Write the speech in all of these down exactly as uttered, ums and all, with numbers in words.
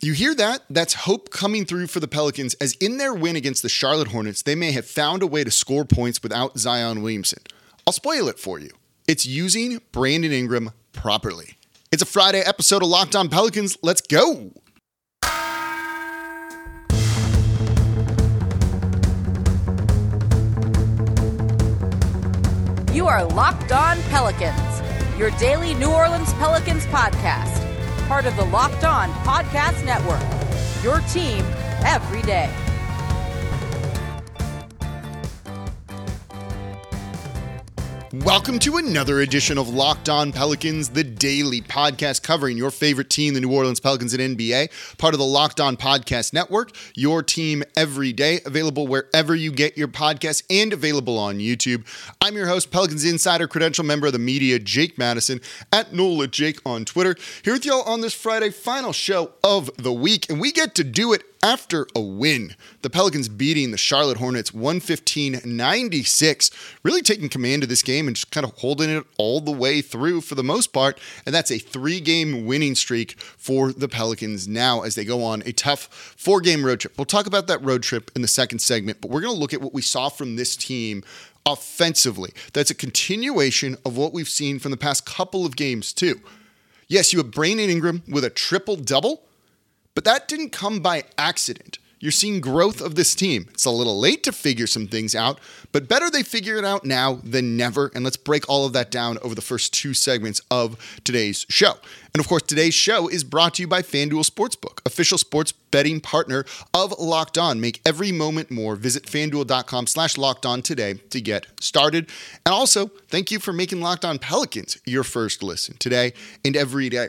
You hear that? That's hope coming through for the Pelicans, as in their win against the Charlotte Hornets, they may have found a way to score points without Zion Williamson. I'll spoil it for you. It's using Brandon Ingram properly. It's a Friday episode of Locked On Pelicans. Let's go. You are Locked On Pelicans, your daily New Orleans Pelicans podcast. Part of the Locked On Podcast Network, your team every day. Welcome to another edition of Locked On Pelicans, the daily podcast covering your favorite team, the New Orleans Pelicans at N B A, part of the Locked On Podcast Network, your team every day, available wherever you get your podcasts and available on YouTube. I'm your host, Pelicans Insider, credential member of the media, Jake Madison, at Nola Jake on Twitter, here with y'all on this Friday, final show of the week, and we get to do it after a win. The Pelicans beating the Charlotte Hornets one fifteen ninety-six, really taking command of this game and just kind of holding it all the way through for the most part. And that's a three-game winning streak for the Pelicans now as they go on a tough four-game road trip. We'll talk about that road trip in the second segment, but we're going to look at what we saw from this team offensively. That's a continuation of what we've seen from the past couple of games too. Yes, you have Brandon Ingram with a triple-double, but that didn't come by accident. You're seeing growth of this team. It's a little late to figure some things out, but better they figure it out now than never. And let's break all of that down over the first two segments of today's show. And of course, today's show is brought to you by FanDuel Sportsbook, official sports betting partner of Locked On. Make every moment more. Visit FanDuel.com slash Locked On today to get started. And also, thank you for making Locked On Pelicans your first listen today and every day.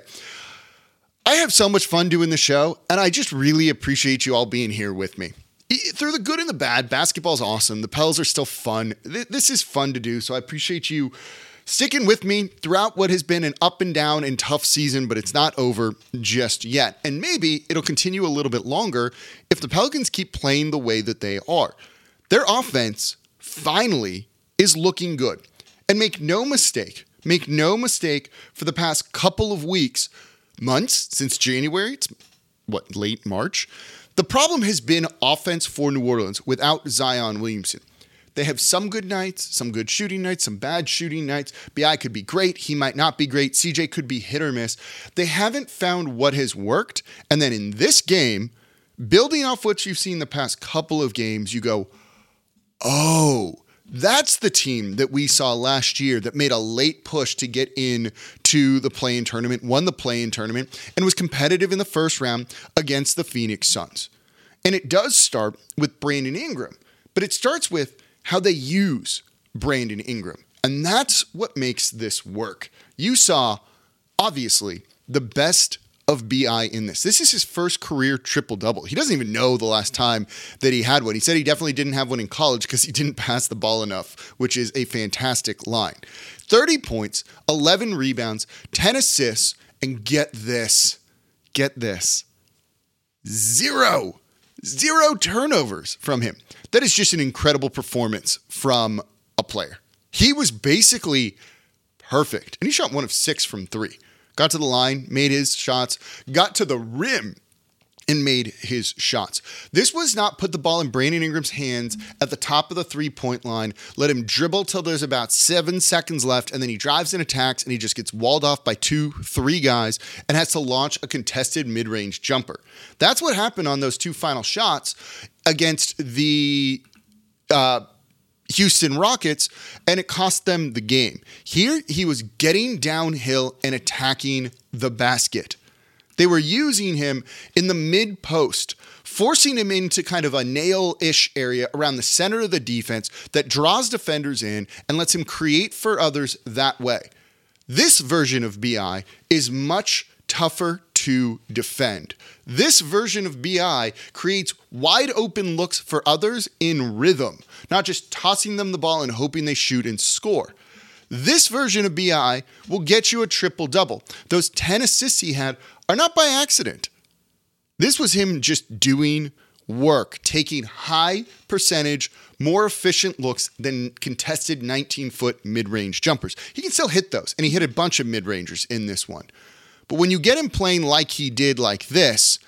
I have so much fun doing the show, and I just really appreciate you all being here with me. Through the good and the bad, basketball's awesome. The Pels are still fun. This is fun to do, so I appreciate you sticking with me throughout what has been an up and down and tough season, but it's not over just yet. And maybe it'll continue a little bit longer if the Pelicans keep playing the way that they are. Their offense, finally, is looking good. And make no mistake, make no mistake, for the past couple of weeks, months, since January, it's what, late March, the problem has been offense for New Orleans without Zion Williamson. They have some good nights, some good shooting nights, some bad shooting nights. B I could be great, he might not be great, C J could be hit or miss. They haven't found what has worked, and then in this game, building off what you've seen the past couple of games, you go, oh, that's the team that we saw last year that made a late push to get in to the play-in tournament, won the play-in tournament, and was competitive in the first round against the Phoenix Suns. And it does start with Brandon Ingram, but it starts with how they use Brandon Ingram. And that's what makes this work. You saw, obviously, the best of B I in this. This is his first career triple-double. He doesn't even know the last time that he had one. He said he definitely didn't have one in college because he didn't pass the ball enough, which is a fantastic line. thirty points, eleven rebounds, ten assists, and get this, get this, zero, zero turnovers from him. That is just an incredible performance from a player. He was basically perfect, and he shot one of six from three. Got to the line, made his shots, got to the rim, and made his shots. This was not put the ball in Brandon Ingram's hands at the top of the three-point line, let him dribble till there's about seven seconds left, and then he drives and attacks, and he just gets walled off by two, three guys, and has to launch a contested mid-range jumper. That's what happened on those two final shots against the uh, Houston Rockets, and it cost them the game. Here, he was getting downhill and attacking the basket. They were using him in the mid-post, forcing him into kind of a nail-ish area around the center of the defense that draws defenders in and lets him create for others that way. This version of B I is much tougher to defend. This version of B I creates wide open looks for others in rhythm, not just tossing them the ball and hoping they shoot and score. This version of B I will get you a triple-double. Those ten assists he had are not by accident. This was him just doing work, taking high percentage, more efficient looks than contested nineteen-foot mid-range jumpers. He can still hit those, and he hit a bunch of mid-rangers in this one. But when you get him playing like he did like this,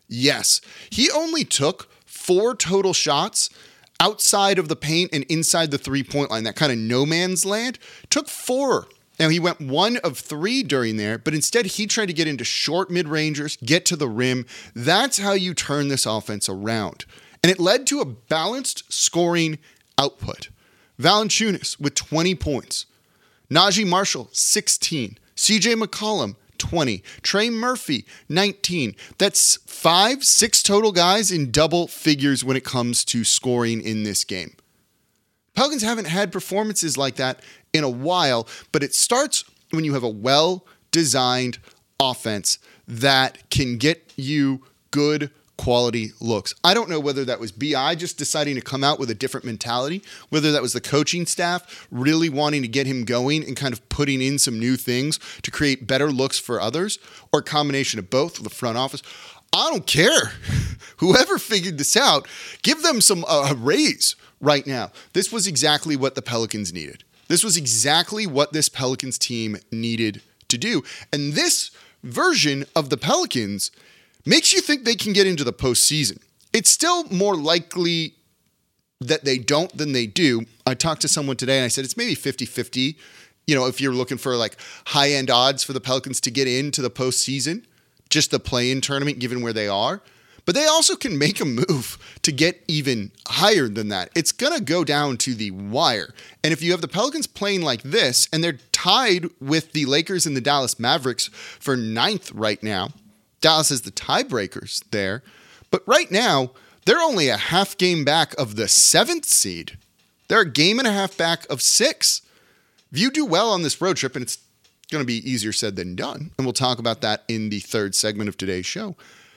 Yes. He only took four total shots outside of the paint and inside the three-point line, that kind of no man's land. Took four. Now, he went one of three during there, but instead he tried to get into short mid-rangers, get to the rim. That's how you turn this offense around. And it led to a balanced scoring output. Valanciunas with twenty points. Najee Marshall, sixteen. C J McCollum, twenty. Trey Murphy, nineteen. That's five, six total guys in double figures when it comes to scoring in this game. Pelicans haven't had performances like that in a while, but it starts when you have a well-designed offense that can get you good quality looks. I don't know whether that was B I just deciding to come out with a different mentality, whether that was the coaching staff really wanting to get him going and kind of putting in some new things to create better looks for others, or a combination of both, the front office. I don't care. Whoever figured this out, give them some uh, raise right now. This was exactly what the Pelicans needed. This was exactly what this Pelicans team needed to do. And this version of the Pelicans makes you think they can get into the postseason. It's still more likely that they don't than they do. I talked to someone today and I said it's maybe fifty-fifty. You know, if you're looking for like high-end odds for the Pelicans to get into the postseason, just the play-in tournament given where they are. But they also can make a move to get even higher than that. It's going to go down to the wire. And if you have the Pelicans playing like this, and they're tied with the Lakers and the Dallas Mavericks for ninth right now, Dallas is the tiebreakers there. But right now, they're only a half game back of the seventh seed. They're a game and a half back of six. If you do well on this road trip, and it's going to be easier said than done, and we'll talk about that in the third segment of today's show,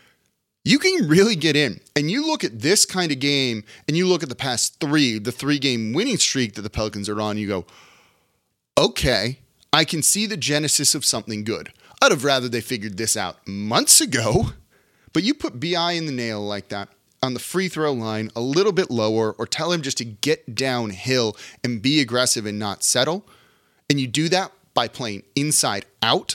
you can really get in. And you look at this kind of game, and you look at the past three, the three-game winning streak that the Pelicans are on, you go, okay, I can see the genesis of something good. I'd have rather they figured this out months ago, but you put B I in the nail like that on the free throw line a little bit lower, or tell him just to get downhill and be aggressive and not settle, and you do that by playing inside out,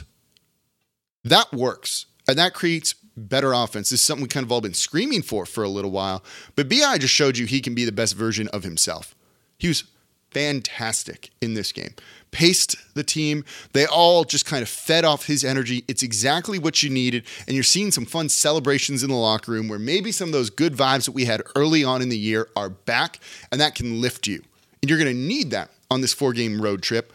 that works. And that creates better offense. This is something we kind of all been screaming for for a little while, but B I just showed you he can be the best version of himself. He was fantastic in this game. Paced the team. They all just kind of fed off his energy. It's exactly what you needed. And you're seeing some fun celebrations in the locker room where maybe some of those good vibes that we had early on in the year are back, and that can lift you. And you're going to need that on this four-game road trip.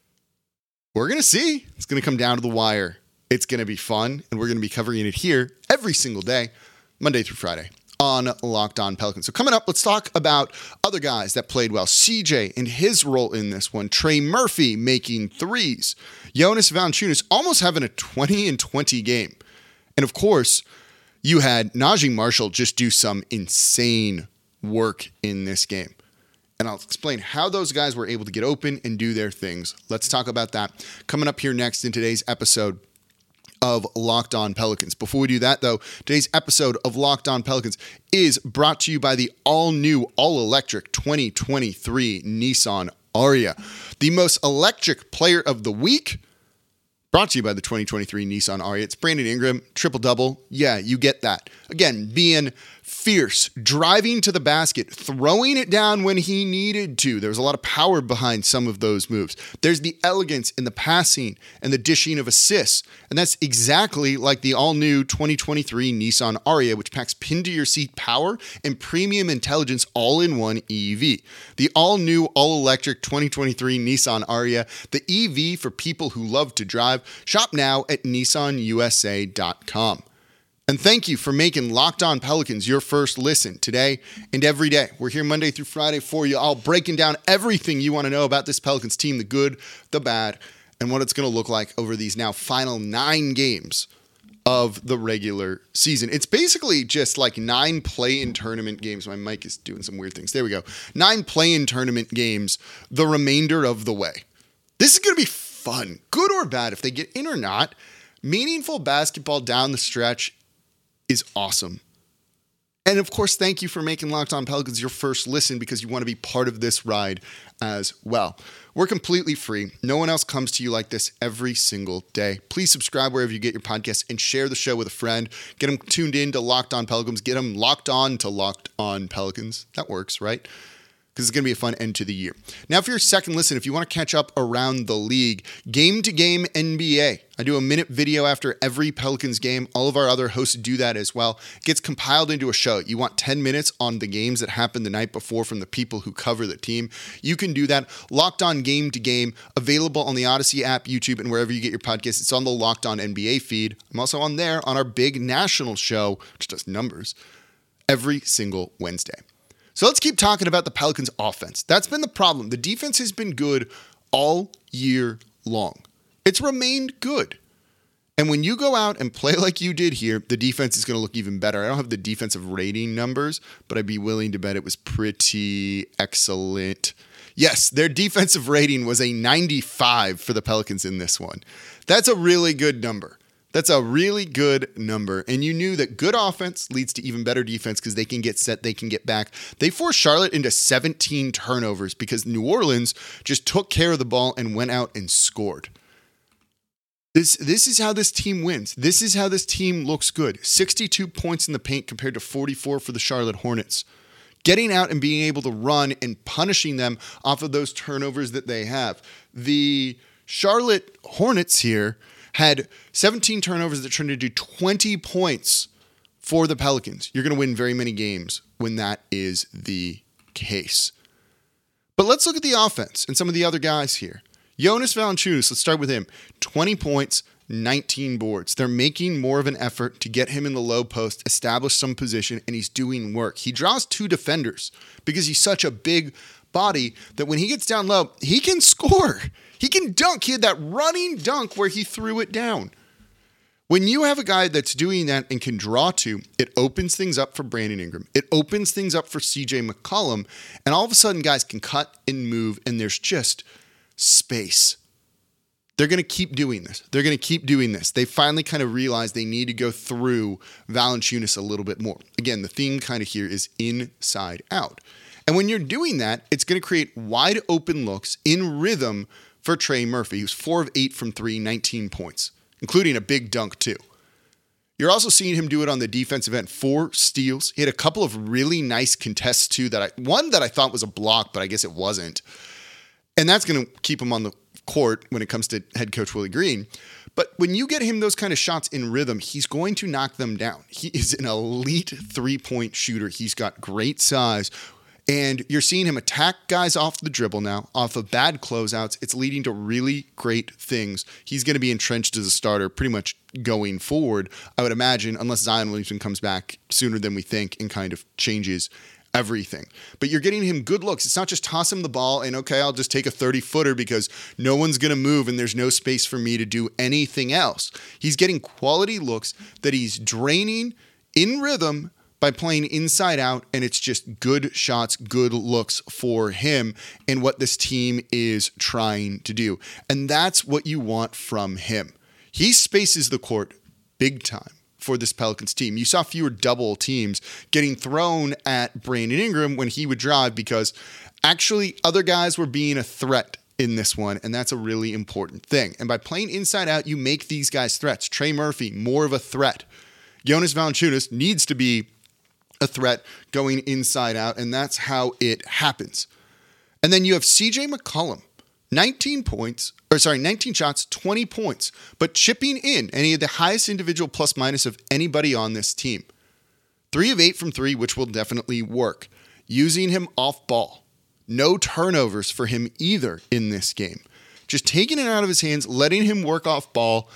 We're going to see. It's going to come down to the wire. It's going to be fun, and we're going to be covering it here every single day, Monday through Friday, on Locked On Pelicans. So coming up, let's talk about other guys that played well. C J and his role in this one. Trey Murphy making threes. Jonas Valanciunas almost having a twenty and twenty game. And of course, you had Najee Marshall just do some insane work in this game. And I'll explain how those guys were able to get open and do their things. Let's talk about that coming up here next in today's episode of Locked On Pelicans. Before we do that, though, today's episode of Locked On Pelicans is brought to you by the all-new, all-electric twenty twenty-three Nissan Ariya. The most electric player of the week, brought to you by the twenty twenty-three Nissan Ariya. It's Brandon Ingram, triple-double. Yeah, you get that. Again, being fierce, driving to the basket, throwing it down when he needed to. There was a lot of power behind some of those moves. There's the elegance in the passing and the dishing of assists. And that's exactly like the all-new twenty twenty-three Nissan Ariya, which packs pin-to-your-seat power and premium intelligence all in one E V. The all-new, all-electric twenty twenty-three Nissan Ariya, the E V for people who love to drive. Shop now at Nissan U S A dot com. And thank you for making Locked On Pelicans your first listen today and every day. We're here Monday through Friday for you, all breaking down everything you want to know about this Pelicans team, the good, the bad, and what it's going to look like over these now final nine games of the regular season. It's basically just like nine play-in tournament games. My mic is doing some weird things. There we go. Nine play-in tournament games the remainder of the way. This is going to be fun, good or bad, if they get in or not. Meaningful basketball down the stretch is awesome. And of course, thank you for making Locked On Pelicans your first listen, because you want to be part of this ride as well. We're completely free. No one else comes to you like this every single day. Please subscribe wherever you get your podcasts and share the show with a friend. Get them tuned in to Locked On Pelicans. Get them locked on to Locked On Pelicans. That works, right? Because it's going to be a fun end to the year. Now, for your second listen, if you want to catch up around the league, Game to Game N B A. I do a minute video after every Pelicans game. All of our other hosts do that as well. It gets compiled into a show. You want ten minutes on the games that happened the night before from the people who cover the team. You can do that. Locked On Game to Game, available on the Odyssey app, YouTube, and wherever you get your podcasts. It's on the Locked On N B A feed. I'm also on there on our big national show, which does numbers, every single Wednesday. So let's keep talking about the Pelicans offense. That's been the problem. The defense has been good all year long. It's remained good. And when you go out and play like you did here, the defense is going to look even better. I don't have the defensive rating numbers, but I'd be willing to bet it was pretty excellent. Yes, their defensive rating was a ninety-five for the Pelicans in this one. That's a really good number. That's a really good number. And you knew that good offense leads to even better defense because they can get set, they can get back. They forced Charlotte into seventeen turnovers because New Orleans just took care of the ball and went out and scored. This, this is how this team wins. This is how this team looks good. sixty-two points in the paint compared to forty-four for the Charlotte Hornets. Getting out and being able to run and punishing them off of those turnovers that they have. The Charlotte Hornets here had seventeen turnovers that turned into twenty points for the Pelicans. You're going to win very many games when that is the case. But let's look at the offense and some of the other guys here. Jonas Valanciunas, let's start with him. twenty points, nineteen boards. They're making more of an effort to get him in the low post, establish some position, and he's doing work. He draws two defenders because he's such a big body that when he gets down low, he can score. He can dunk. He had that running dunk where he threw it down. When you have a guy that's doing that and can draw two, it opens things up for Brandon Ingram. It opens things up for C J McCollum. And all of a sudden, guys can cut and move, and there's just space. They're going to keep doing this. They're going to keep doing this. They finally kind of realized they need to go through Valanciunas a little bit more. Again, the theme kind of here is inside out. And when you're doing that, it's going to create wide open looks in rhythm for Trey Murphy, who's four of eight from three, nineteen points, including a big dunk too. You're also seeing him do it on the defensive end. Four steals. He had a couple of really nice contests too. That I one that I thought was a block, but I guess it wasn't. And that's going to keep him on the court when it comes to head coach Willie Green. But when you get him those kind of shots in rhythm, he's going to knock them down. He is an elite three-point shooter. He's got great size. And you're seeing him attack guys off the dribble now, off of bad closeouts. It's leading to really great things. He's going to be entrenched as a starter pretty much going forward, I would imagine, unless Zion Williamson comes back sooner than we think and kind of changes everything. But you're getting him good looks. It's not just toss him the ball and, okay, I'll just take a thirty-footer because no one's going to move and there's no space for me to do anything else. He's getting quality looks that he's draining in rhythm by playing inside out, and it's just good shots, good looks for him and what this team is trying to do. And that's what you want from him. He spaces the court big time for this Pelicans team. You saw fewer double teams getting thrown at Brandon Ingram when he would drive because actually other guys were being a threat in this one, and that's a really important thing. And by playing inside out, you make these guys threats. Trey Murphy, more of a threat. Jonas Valanciunas needs to be a threat going inside out, and that's how it happens. And then you have C J McCollum, nineteen points, or sorry, nineteen shots, twenty points, but chipping in, and he had the highest individual plus minus of anybody on this team. Three of eight from three, which will definitely work. Using him off ball. No turnovers for him either in this game. Just taking it out of his hands, letting him work off ball.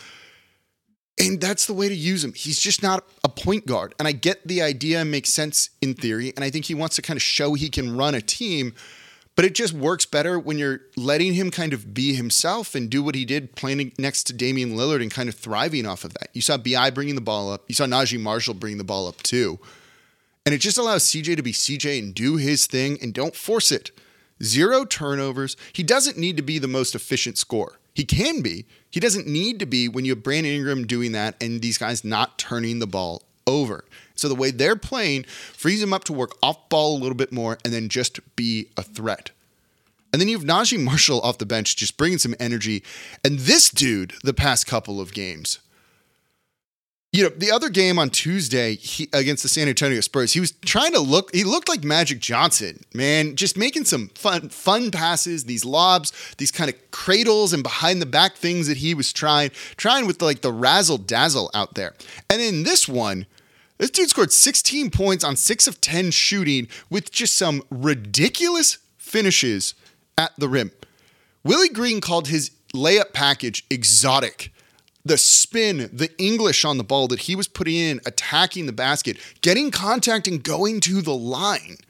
And that's the way to use him. He's just not a point guard. And I get the idea and makes sense in theory. And I think he wants to kind of show he can run a team. But it just works better when you're letting him kind of be himself and do what he did playing next to Damian Lillard and kind of thriving off of that. You saw B I bringing the ball up. You saw Najee Marshall bring the ball up too. And it just allows C J to be C J and do his thing and don't force it. Zero turnovers. He doesn't need to be the most efficient scorer. He can be. He doesn't need to be when you have Brandon Ingram doing that and these guys not turning the ball over. So the way they're playing frees him up to work off ball a little bit more and then just be a threat. And then you have Najee Marshall off the bench just bringing some energy. And this dude, the past couple of games, you know, the other game on Tuesday he, against the San Antonio Spurs, he was trying to look, he looked like Magic Johnson, man, just making some fun, fun passes, these lobs, these kind of cradles and behind the back things that he was trying, trying with the, like the razzle dazzle out there. And in this one, this dude scored sixteen points on six of ten shooting with just some ridiculous finishes at the rim. Willie Green called his layup package exotic. The spin, the English on the ball that he was putting in, attacking the basket, getting contact and going to the line.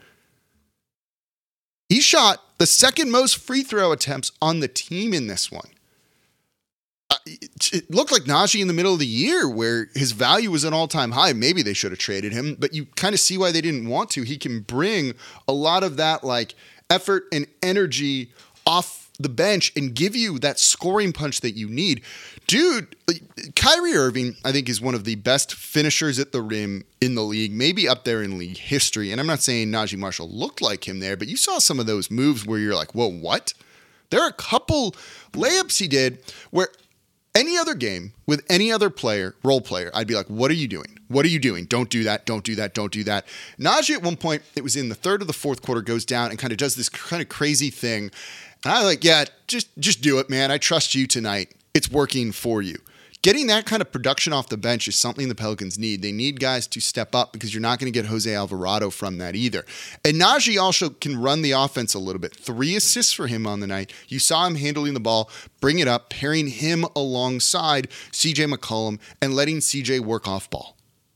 He shot the second most free throw attempts on the team in this one. Uh, it, it looked like Najee in the middle of the year where his value was an all-time high. Maybe they should have traded him, but you kind of see why they didn't want to. He can bring a lot of that like effort and energy off the bench and give you that scoring punch that you need. Dude, Kyrie Irving, I think, is one of the best finishers at the rim in the league, maybe up there in league history. And I'm not saying Najee Marshall looked like him there, but you saw some of those moves where you're like, whoa, what? There are a couple layups he did where any other game with any other player, role player, I'd be like, what are you doing? What are you doing? Don't do that. Don't do that. Don't do that. Najee at one point, it was in the third of the fourth quarter, goes down and kind of does this kind of crazy thing. And I was like, yeah, just, just do it, man. I trust you tonight. It's working for you. Getting that kind of production off the bench is something the Pelicans need. They need guys to step up because you're not going to get Jose Alvarado from that either. And Najee also can run the offense a little bit. Three assists for him on the night. You saw him handling the ball, bring it up, pairing him alongside C J McCollum and letting C J work off ball.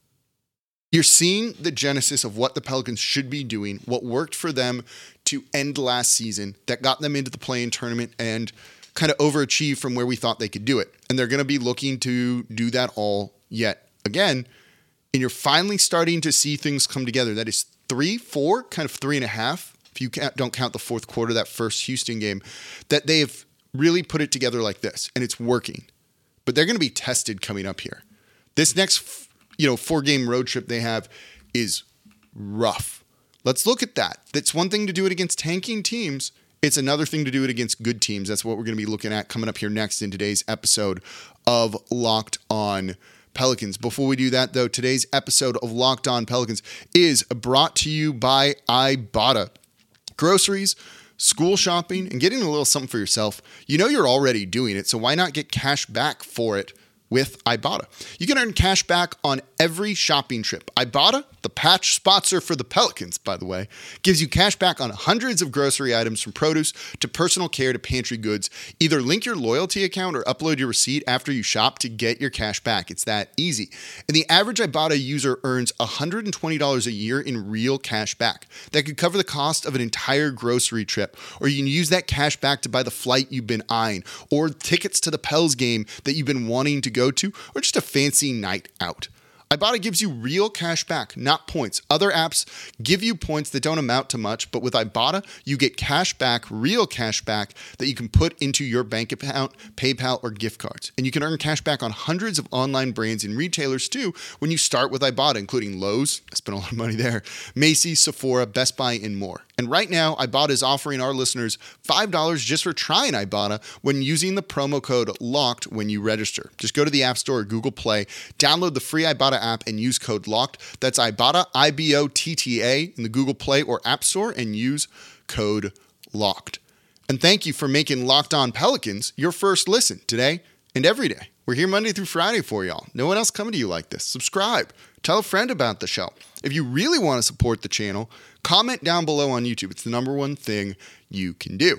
You're seeing the genesis of what the Pelicans should be doing, what worked for them to end last season that got them into the play-in tournament and kind of overachieve from where we thought they could do it. And they're going to be looking to do that all yet again. And you're finally starting to see things come together. That is three, four, kind of three and a half, if you don't count the fourth quarter, that first Houston game, that they have really put it together like this. And it's working. But they're going to be tested coming up here. This next, you know, four-game road trip they have is rough. Let's look at that. It's one thing to do it against tanking teams. It's another thing to do it against good teams. That's what we're going to be looking at coming up here next in today's episode of Locked On Pelicans. Before we do that, though, today's episode of Locked On Pelicans is brought to you by Ibotta. Groceries, school shopping, and getting a little something for yourself. You know you're already doing it, so why not get cash back for it with Ibotta? You can earn cash back on every shopping trip. Ibotta, the patch sponsor for the Pelicans, by the way, gives you cash back on hundreds of grocery items from produce to personal care to pantry goods. Either link your loyalty account or upload your receipt after you shop to get your cash back. It's that easy. And the average Ibotta user earns one hundred twenty dollars a year in real cash back. That could cover the cost of an entire grocery trip, or you can use that cash back to buy the flight you've been eyeing, or tickets to the Pels game that you've been wanting to go to, or just a fancy night out. Ibotta gives you real cash back, not points. Other apps give you points that don't amount to much, but with Ibotta, you get cash back, real cash back that you can put into your bank account, PayPal, or gift cards. And you can earn cash back on hundreds of online brands and retailers too when you start with Ibotta, including Lowe's, I spent a lot of money there, Macy's, Sephora, Best Buy, and more. And right now, Ibotta is offering our listeners five dollars just for trying Ibotta when using the promo code LOCKED when you register. Just go to the App Store or Google Play, download the free Ibotta app, and use code LOCKED. That's Ibotta, I B O T T A, in the Google Play or App Store, and use code LOCKED. And thank you for making Locked On Pelicans your first listen today and every day. We're here Monday through Friday for y'all. No one else coming to you like this. Subscribe. Tell a friend about the show. If you really want to support the channel, comment down below on YouTube. It's the number one thing you can do.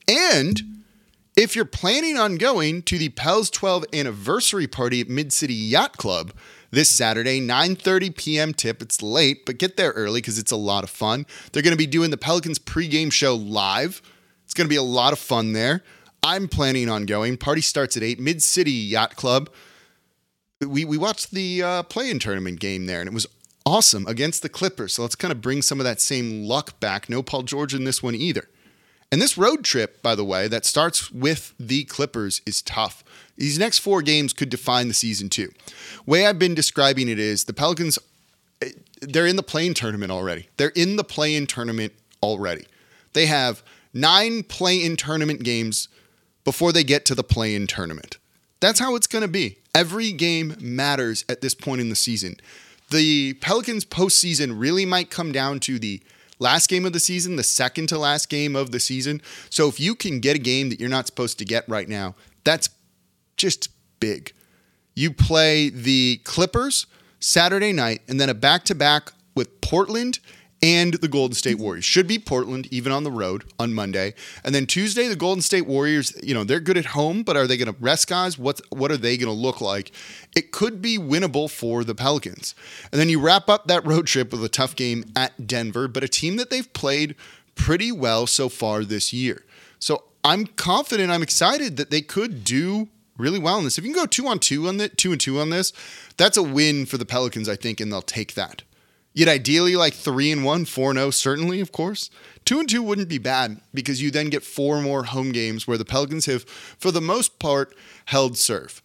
And if you're planning on going to the Pels twelve anniversary party at Mid-City Yacht Club this Saturday, nine thirty p.m. tip. It's late, but get there early because it's a lot of fun. They're going to be doing the Pelicans pregame show live. It's going to be a lot of fun there. I'm planning on going. Party starts at eight. Mid-City Yacht Club. We we watched the uh, play-in tournament game there, and it was awesome against the Clippers. So let's kind of bring some of that same luck back. No Paul George in this one either. And this road trip, by the way, that starts with the Clippers is tough. These next four games could define the season too. Way I've been describing it is the Pelicans, they're in the play-in tournament already. They're in the play-in tournament already. They have nine play-in tournament games before they get to the play-in tournament. That's how it's going to be. Every game matters at this point in the season. The Pelicans postseason really might come down to the last game of the season, the second to last game of the season. So if you can get a game that you're not supposed to get right now, that's just big. You play the Clippers Saturday night and then a back-to-back with Portland and the Golden State Warriors. Should be Portland, even on the road on Monday. And then Tuesday, the Golden State Warriors, you know, they're good at home, but are they going to rest guys? What, what are they going to look like? It could be winnable for the Pelicans. And then you wrap up that road trip with a tough game at Denver, but a team that they've played pretty well so far this year. So I'm confident, I'm excited that they could do really well in this. If you can go two on two on the two and two on this, that's a win for the Pelicans, I think, and they'll take that. Yet ideally, like three and one, four and oh, certainly, of course. Two and two wouldn't be bad because you then get four more home games where the Pelicans have, for the most part, held serve.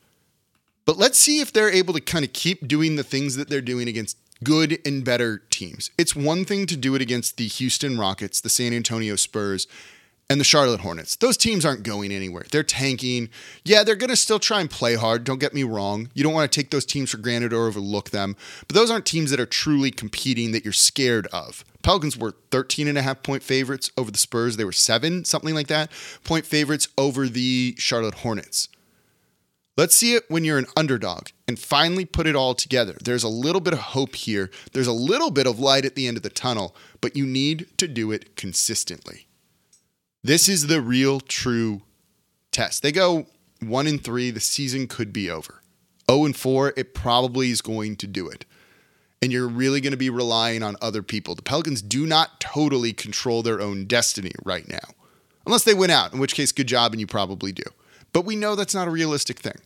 But let's see if they're able to kind of keep doing the things that they're doing against good and better teams. It's one thing to do it against the Houston Rockets, the San Antonio Spurs, and the Charlotte Hornets. Those teams aren't going anywhere. They're tanking. Yeah, they're going to still try and play hard. Don't get me wrong. You don't want to take those teams for granted or overlook them. But those aren't teams that are truly competing that you're scared of. Pelicans were thirteen and a half point favorites over the Spurs. They were seven, something like that, point favorites over the Charlotte Hornets. Let's see it when you're an underdog and finally put it all together. There's a little bit of hope here. There's a little bit of light at the end of the tunnel, but you need to do it consistently. This is the real, true test. They go one and three, the season could be over. oh and four, it probably is going to do it. And you're really going to be relying on other people. The Pelicans do not totally control their own destiny right now. Unless they win out, in which case, good job, and you probably do. But we know that's not a realistic thing.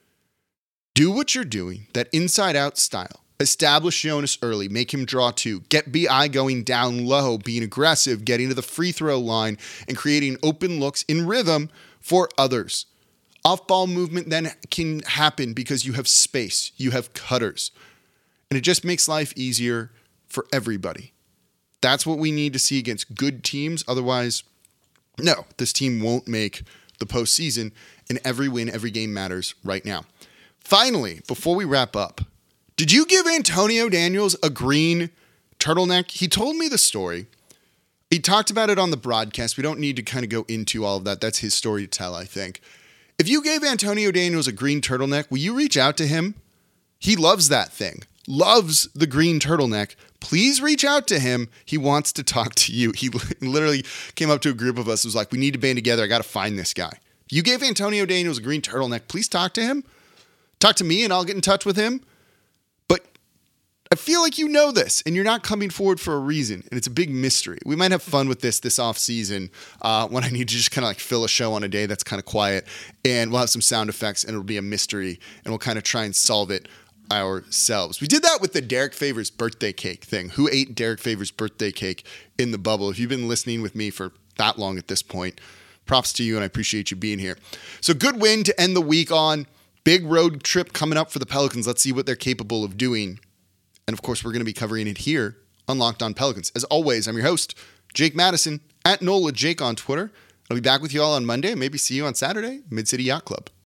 Do what you're doing, that inside-out style. Establish Jonas early, make him draw two, get B I going down low, being aggressive, getting to the free throw line, and creating open looks in rhythm for others. Off-ball movement then can happen because you have space, you have cutters, and it just makes life easier for everybody. That's what we need to see against good teams. Otherwise, no, this team won't make the postseason, and every win, every game matters right now. Finally, before we wrap up, did you give Antonio Daniels a green turtleneck? He told me the story. He talked about it on the broadcast. We don't need to kind of go into all of that. That's his story to tell, I think. If you gave Antonio Daniels a green turtleneck, will you reach out to him? He loves that thing. Loves the green turtleneck. Please reach out to him. He wants to talk to you. He literally came up to a group of us and was like, we need to band together. I got to find this guy. If you gave Antonio Daniels a green turtleneck, please talk to him. Talk to me and I'll get in touch with him. I feel like you know this, and you're not coming forward for a reason, and it's a big mystery. We might have fun with this this off season uh, when I need to just kind of like fill a show on a day that's kind of quiet, and we'll have some sound effects, and it'll be a mystery, and we'll kind of try and solve it ourselves. We did that with the Derek Favors birthday cake thing. Who ate Derek Favors birthday cake in the bubble? If you've been listening with me for that long at this point, props to you, and I appreciate you being here. So good win to end the week on. Big road trip coming up for the Pelicans. Let's see what they're capable of doing. And of course, we're going to be covering it here on Locked On Pelicans. As always, I'm your host, Jake Madison, at NOLA Jake on Twitter. I'll be back with you all on Monday and maybe see you on Saturday, Mid-City Yacht Club.